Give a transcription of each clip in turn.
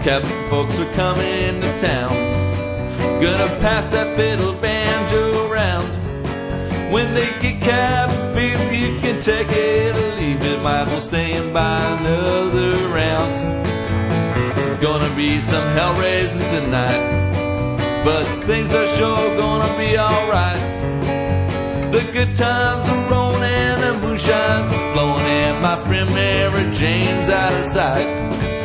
Cabin folks are coming to town. Gonna pass that fiddle banjo around. When they get cabin fever, you can take it or leave it. Might as well stay and buy another round. Gonna be some hell raising tonight, but things are sure gonna be alright. The good times are rolling and the moonshine's are flowing, and my friend Mary Jane's out of sight.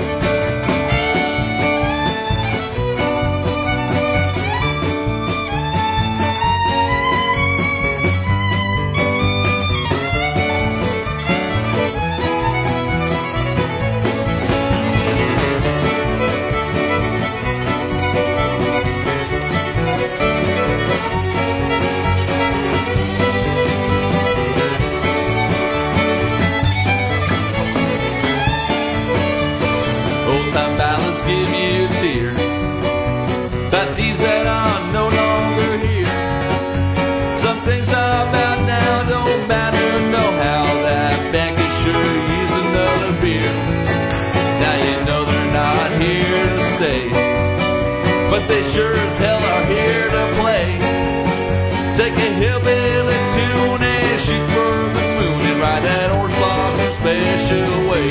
Old-time ballads give you a tear about deeds that are no longer here. Some things are about now don't matter no how. That band can sure use another beer. Now you know they're not here to stay, but they sure as hell are here to play. Take a hillbilly tune and shoot for the moon and ride that orange blossom special way.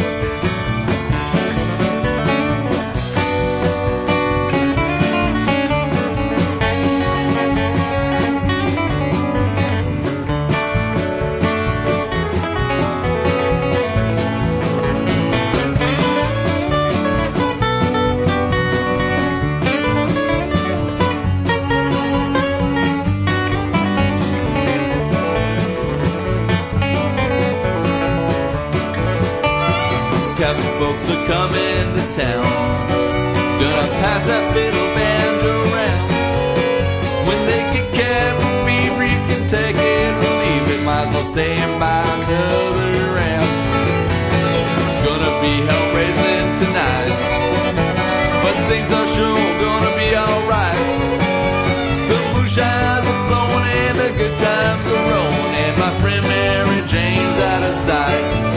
Cabin folks are coming to town. Gonna pass that fiddle banjo around. When they get cabin fever, you can take it or leave it. Might as well stay and buy another round. Gonna be hell raising tonight, but things are sure gonna be alright. The moonshines are flowing and the good times are rolling, and my friend Mary Jane's out of sight.